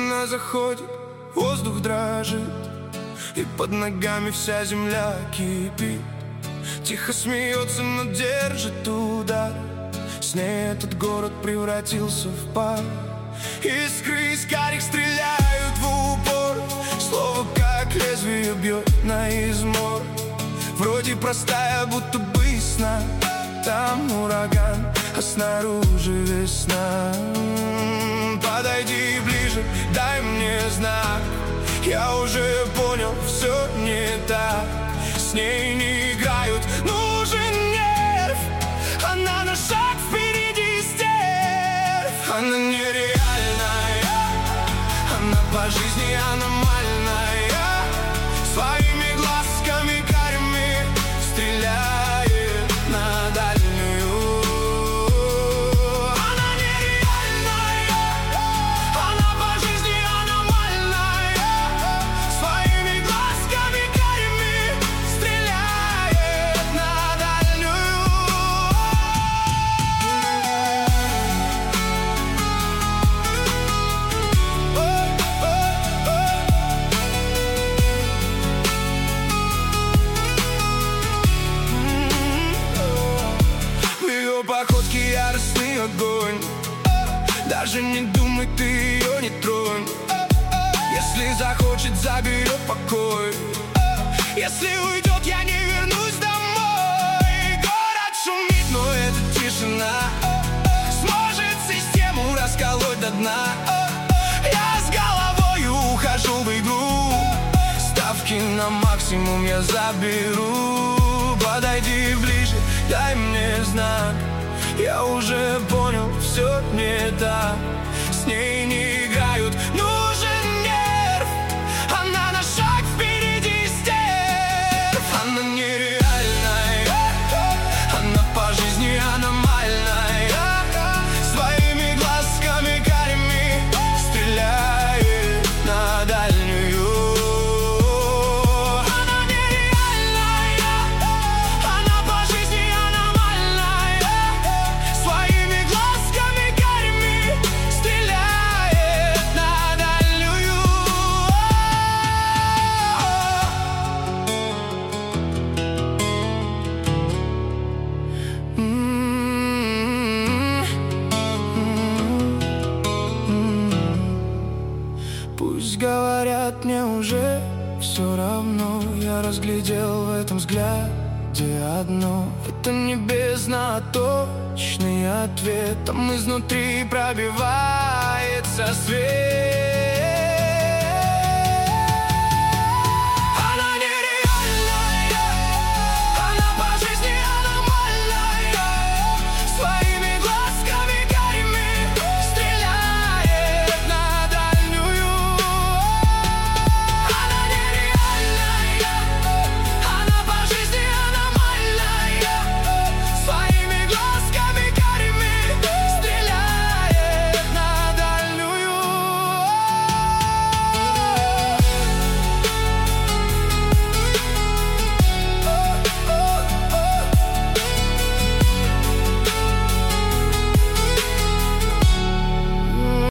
Луна заходит, воздух дрожит, и под ногами вся земля кипит. Тихо смеется, но держит удар. С ней этот город превратился в пар. Искры из карих стреляют в упор, слово как лезвие бьет наизмор. Вроде простая, будто бы сна. Там ураган, а снаружи весна. Подойди ближе, дай мне знак. Я уже понял, все не так. С ней не играют, нужен нерв. Она на шаг впереди стерв. Она нереальная, она по жизни аномальная. Своими глазками карими стреляет на дальнюю. Она нереальная, она по жизни аномальная. Своими глазками карими стреляет на дальнюю. В ее походке яростный огонь. Даже не думай, ты ее не тронь. Если захочет, заберет покой. Если уйдет, я не вернусь домой. Город шумит, но это тишина сможет систему расколоть до дна. Я с головой ухожу в игру. Ставки на максимум я заберу. Подойди ближе, дай мне знак. Я уже понял, все не так. С ней не играют, нужен нерв. Она на шаг впереди стерв. Она нереальная, она по жизни аномальная. Своими глазками карими стреляет на дальнюю. Она нереальная, она по жизни аномальная. Своими глазками карими стреляет на дальнюю. Пусть говорят, мне уже все равно. Я разглядел в этом взгляде одно. Это не бездна, а точный ответ. Там изнутри пробивается свет.